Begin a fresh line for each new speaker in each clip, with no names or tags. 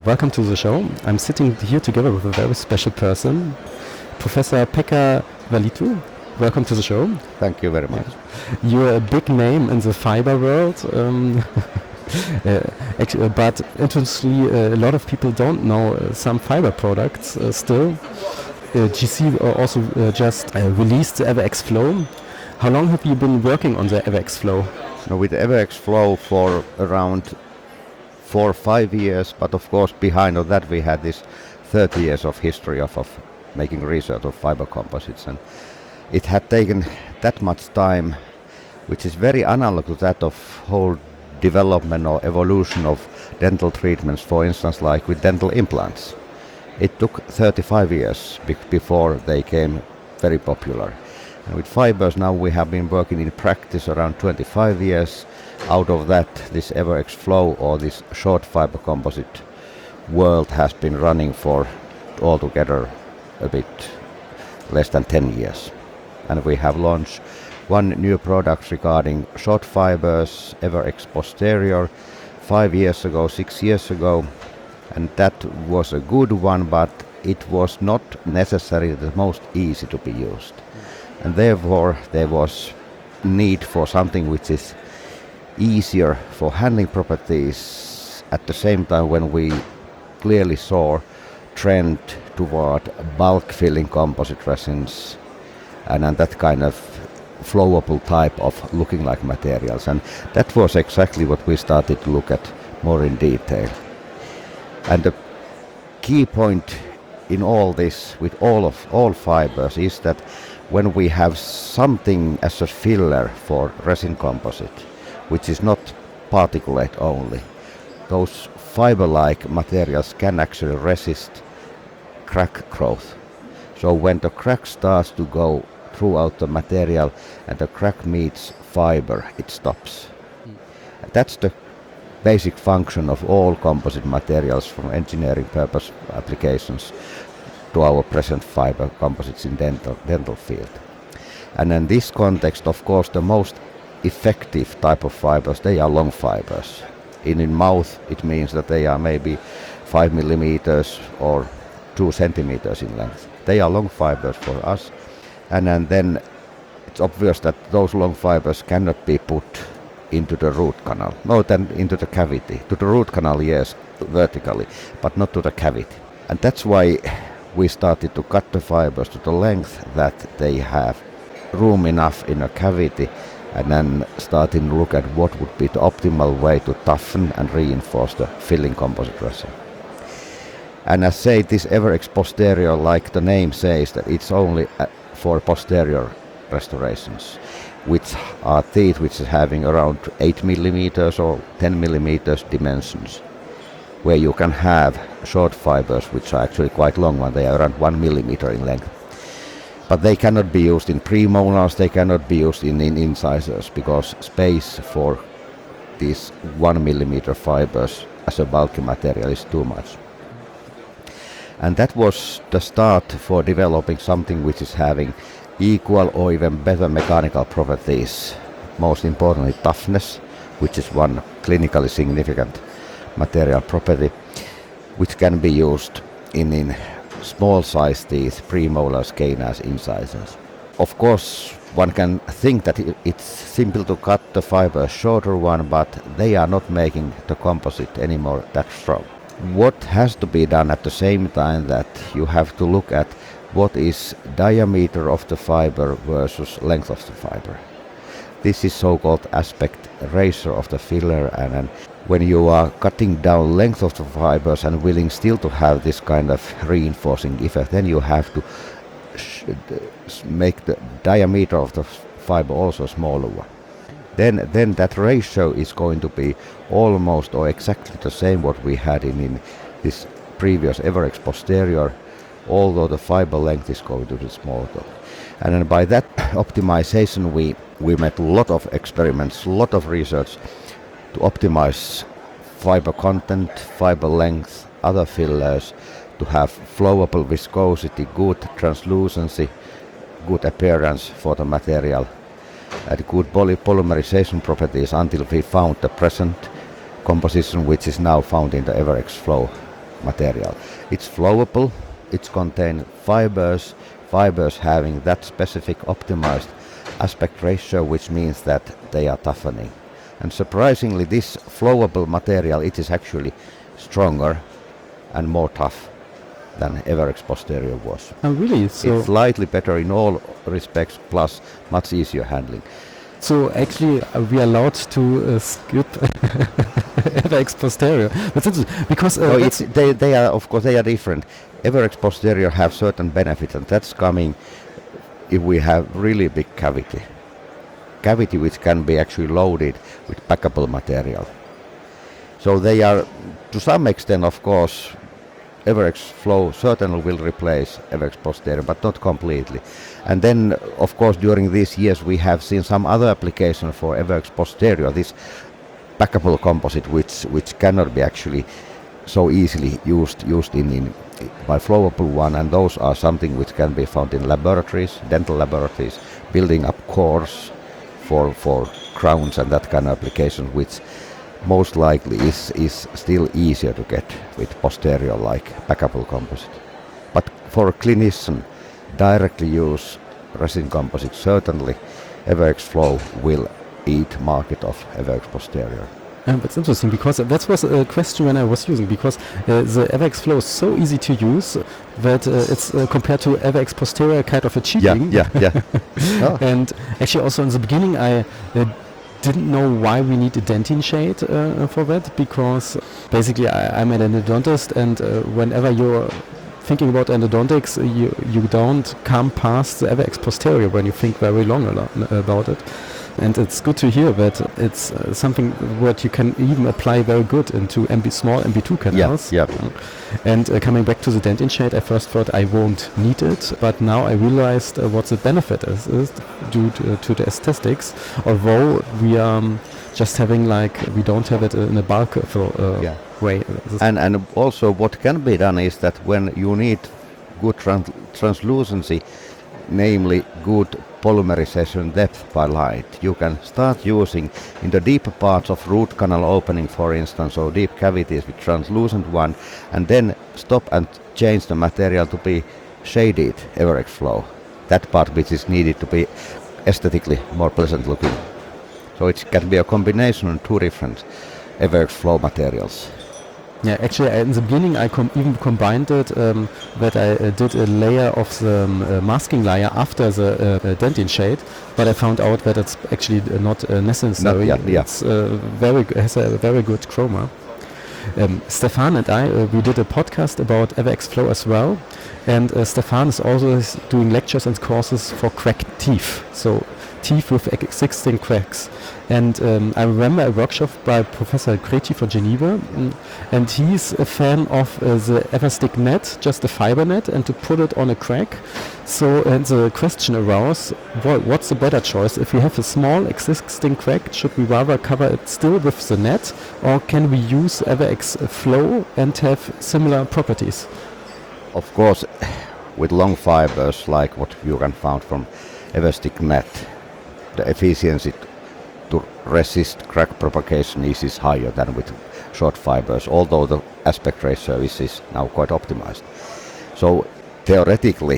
Welcome to the show. I'm sitting here together with a very special person, Professor Pekka Valitu. Welcome to the show.
Thank you very much.
You're a big name in the fiber world, but interestingly, a lot of people don't know some fiber products still. GC also just released the EverX Flow. How long have you been working on the EverX Flow?
Now with EverX Flow for around 4 or 5 years, but of course behind of that we had this 30 years of history of making research of fiber composites, and it had taken that much time, which is very analog to that of whole development or evolution of dental treatments, for instance like with dental implants. It took 35 years before they came very popular. And with fibers now we have been working in practice around 25 years. Out of that, this EverX Flow or this short fiber composite world has been running for altogether a bit less than 10 years. And we have launched one new product regarding short fibers, EverX Posterior, 5 years ago, 6 years ago. And that was a good one, but it was not necessarily the most easy to be used. And therefore there was need for something which is easier for handling properties. At the same time, when we clearly saw trend toward bulk filling composite resins and that kind of flowable type of looking like materials, and that was exactly what we started to look at more in detail. And the key point in all this with all fibers is that when we have something as a filler for resin composite, which is not particulate only, those fiber-like materials can actually resist crack growth. So when the crack starts to go throughout the material and the crack meets fiber, it stops. That's the basic function of all composite materials, from engineering purpose applications to our present fiber composites in dental field. And in this context, of course, the most effective type of fibers, they are long fibers. In mouth, it means that they are maybe 5 millimeters or 2 centimeters in length. They are long fibers for us. And then it's obvious that those long fibers cannot be put into the root canal, no, then into the cavity. To the root canal, yes, vertically, but not to the cavity. And that's why we started to cut the fibers to the length that they have room enough in a cavity, and then starting to look at what would be the optimal way to toughen and reinforce the filling composite resin. And as say, this EverX Posterior, like the name says, that it's only for posterior restorations, which are teeth which is having around 8 millimeters or 10 millimeters dimensions, where you can have short fibers which are actually quite long when they are around 1 millimeter in length. But they cannot be used in premolars, they cannot be used in incisors, because space for these 1 millimeter fibers as a bulky material is too much. And that was the start for developing something which is having equal or even better mechanical properties. Most importantly, toughness, which is one clinically significant material property, which can be used in small size teeth, premolars, canines, incisors. Of course, one can think that it's simple to cut the fiber shorter one, but they are not making the composite anymore that strong. What has to be done at the same time, that you have to look at what is diameter of the fiber versus length of the fiber. This is so-called aspect ratio of the filler, and when you are cutting down length of the fibers and willing still to have this kind of reinforcing effect, then you have to make the diameter of the fiber also smaller one. Then that ratio is going to be almost or exactly the same what we had in this previous EverX Posterior, although the fiber length is going to be smaller. And then by that optimization we made a lot of experiments, a lot of research to optimize fiber content, fiber length, other fillers, to have flowable viscosity, good translucency, good appearance for the material, and good polymerization properties, until we found the present composition which is now found in the EverX Flow material. It's flowable, it contains fibers having that specific optimized aspect ratio, which means that they are toughening. And surprisingly, this flowable material, it is actually stronger and more tough than Everex Posterior was.
Oh, really? So
it's slightly better in all respects, plus much easier handling.
So actually, we are allowed to skip Everex Posterior. That's interesting because
they are, of course, they are different. Everex Posterior have certain benefits, and that's coming if we have really big cavity which can be actually loaded with packable material. So they are, to some extent, of course, Everex Flow certainly will replace Everex Posterior, but not completely. And then, of course, during these years we have seen some other application for Everex Posterior, this packable composite which cannot be actually so easily used in by flowable one, and those are something which can be found in laboratories, dental laboratories, building up cores for crowns and that kind of application, which most likely is still easier to get with posterior like packable composite. But for a clinician, directly use resin composite, certainly Everex Flow will eat market of Everex Posterior.
That's interesting because that was a question when I was using, because the Everex Flow is so easy to use that it's compared to Everex Posterior kind of a cheating.
Yeah. Oh.
And actually also in the beginning I didn't know why we need a dentin shade for that, because basically I'm an endodontist, and whenever you're thinking about endodontics, you don't come past the Everex Posterior when you think very long about it. And it's good to hear that it's something what you can even apply very good into small MB2 canals.
Yeah.
And coming back to the dentin shade, I first thought I won't need it, but now I realized what the benefit is due to the aesthetics. Although we are just having we don't have it in a bulk way.
And also what can be done is that when you need good translucency, namely good polymerization depth by light, you can start using in the deeper parts of root canal opening, for instance, or deep cavities with translucent one, and then stop and change the material to be shaded Everex Flow, that part which is needed to be aesthetically more pleasant looking. So it can be a combination of two different Everex Flow materials.
Yeah, actually, in the beginning, I even combined it that I did a layer of the masking layer after the dentin shade, but I found out that it's actually not necessary. It's has a very good chroma. Stefan and I, we did a podcast about Everex Flow as well, and Stefan is also doing lectures and courses for cracked teeth, so teeth with existing cracks. And I remember a workshop by Professor Krejci from Geneva, and he's a fan of the Everstick net, just a fiber net, and to put it on a crack. So, and the question arose, what's the better choice? If we have a small existing crack, should we rather cover it still with the net, or can we use Everex Flow and have similar properties?
Of course, with long fibers like what you can find from Everstick net, the efficiency to resist crack propagation is higher than with short fibers, although the aspect ratio is now quite optimized. So theoretically,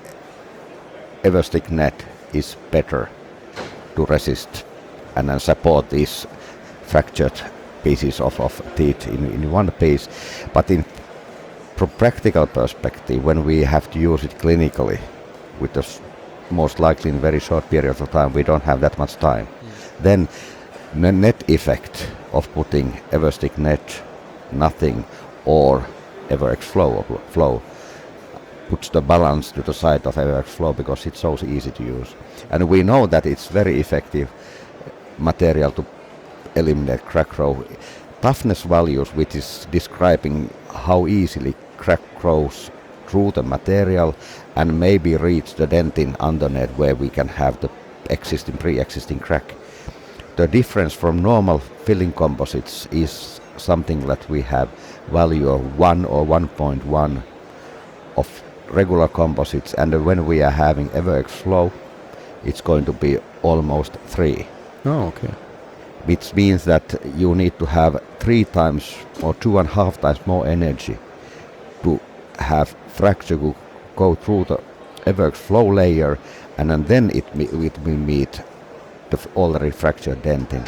Everstick net is better to resist and then support these fractured pieces of teeth in one piece. But from practical perspective, when we have to use it clinically, with the most likely in very short periods of time, we don't have that much time. Then the net effect of putting Everstick net, nothing, or Everex Flow puts the balance to the side of Everex Flow because it's so easy to use. And we know that it's very effective material to eliminate crack growth. Toughness values, which is describing how easily crack grows through the material and maybe reach the dentin undernet where we can have the pre-existing crack. The difference from normal filling composites is something that we have value of 1 or 1.1 of regular composites, and when we are having Everex Flow, it's going to be almost 3.
Oh, okay.
Which means that you need to have 3 times or 2.5 times more energy to have fracture go through the Everx flow layer, and then it will meet the already fractured dentin.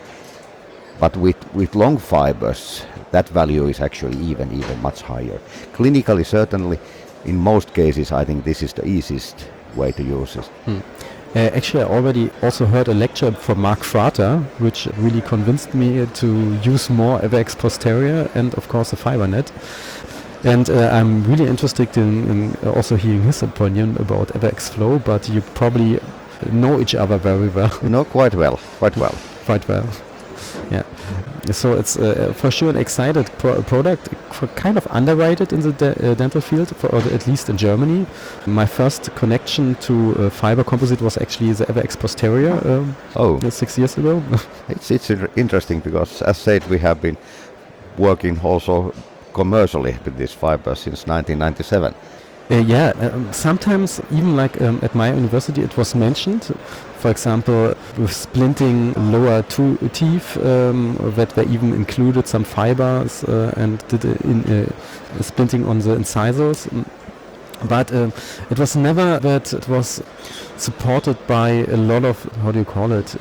But with long fibers, that value is actually even much higher. Clinically, certainly, in most cases, I think this is the easiest way to use it.
Actually, I already also heard a lecture from Mark Frater, which really convinced me to use more Everx posterior and, of course, the FiberNet. And I'm really interested in also hearing his opinion about Everx Flow, but you probably know each other very well.
No, quite well.
Quite well. Yeah. So it's for sure an excited product, kind of underrated in the dental field, or at least in Germany. My first connection to fiber composite was actually the Everx posterior 6 years ago.
It's interesting because, as said, we have been working also commercially with this fiber since 1997.
Sometimes even like at my university it was mentioned, for example, with splinting lower teeth, that they even included some fibers and did splinting on the incisors. But it was never that it was supported by a lot of, how do you call it,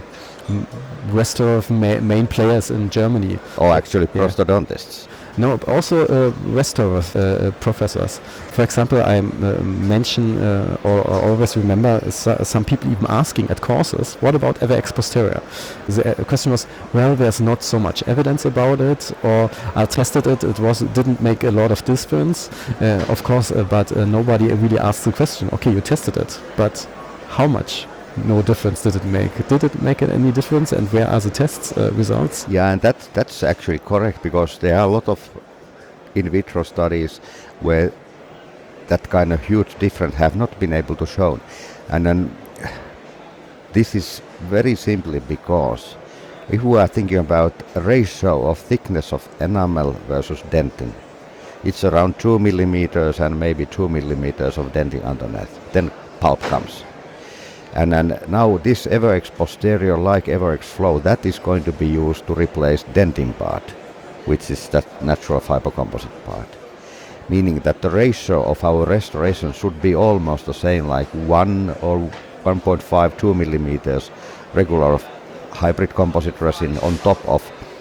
restorative main players in Germany.
Or actually prosthodontists.
No, also restorative professors. For example, I mention or always remember some people even asking at courses, what about Everx posterior? The question was, well, there's not so much evidence about it, or I tested it, didn't make a lot of difference, of course, but nobody really asked the question, okay, you tested it, but how much? No difference did it make? Did it make any difference, and where are the tests results?
Yeah, and that's actually correct, because there are a lot of in vitro studies where that kind of huge difference have not been able to show. And then this is very simply because if we are thinking about a ratio of thickness of enamel versus dentin, it's around 2 millimeters and maybe 2 millimeters of dentin underneath. Then pulp comes. And now this Everx posterior, like Everx Flow, that is going to be used to replace dentin part, which is that natural fiber composite part. Meaning that the ratio of our restoration should be almost the same, like 1 or 1.5, 2 millimeters regular hybrid composite resin on top of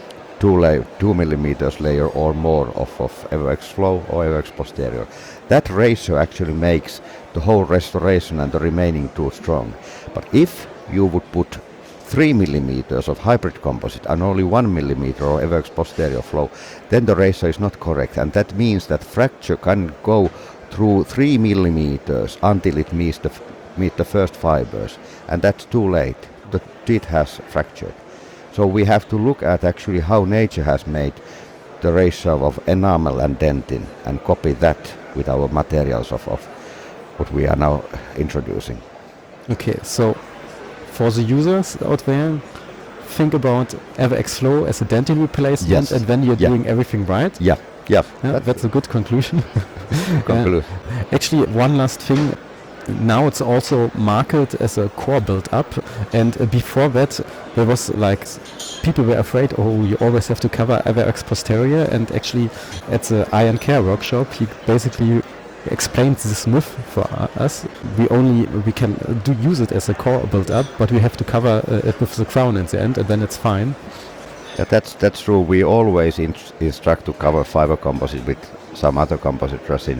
2 millimeters layer or more of Everx Flow or Everx posterior. That ratio actually makes the whole restoration and the remaining too strong. But if you would put 3 millimeters of hybrid composite and only 1 millimeter of Everx posterior flow, then the ratio is not correct, and that means that fracture can go through 3 millimeters until it meets the first fibers, and that's too late. The teeth has fractured. So we have to look at actually how nature has made the ratio of enamel and dentin and copy that with our materials of what we are now introducing.
Okay, so for the users out there, think about Everx Flow as a dentin replacement,
yes.
And then you're doing everything right.
Yeah.
That's a good conclusion. Actually, one last thing. Now it's also marketed as a core build-up, and before that there was like people were afraid, you always have to cover Everx posterior, and actually at the Iron Care workshop he basically explained this myth for us. We can use it as a core build-up, but we have to cover it with the crown in the end, and then it's fine.
Yeah, that's true. We always instruct to cover fiber composite with some other composite resin,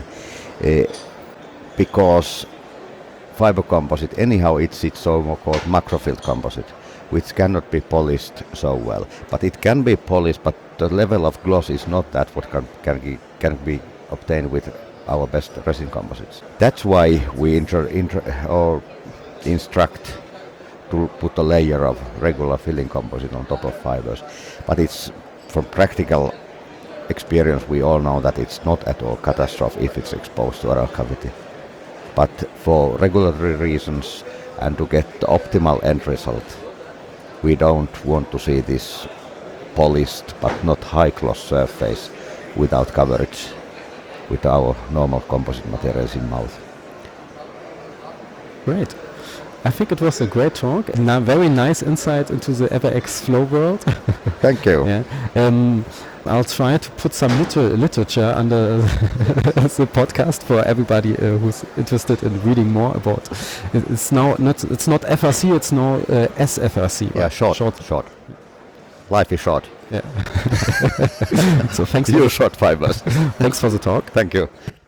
because fiber composite, anyhow, it's so-called macrofield composite, which cannot be polished so well. But it can be polished, but the level of gloss is not that what can be obtained with our best resin composites. That's why we instruct to put a layer of regular filling composite on top of fibers. But it's, from practical experience, we all know that it's not at all catastrophic if it's exposed to oral cavity. But for regulatory reasons and to get the optimal end result, we don't want to see this polished but not high gloss surface without coverage with our normal composite materials in mouth.
Great. I think it was a great talk and a very nice insight into the EverX Flow world.
Thank you.
Yeah. I'll try to put some literature under the podcast for everybody who's interested in reading more about. It's now it's not FRC, it's now SFRC.
Yeah,
right?
short. Life is short.
Yeah. So thanks.
You short fibers.
Thanks for the talk.
Thank you.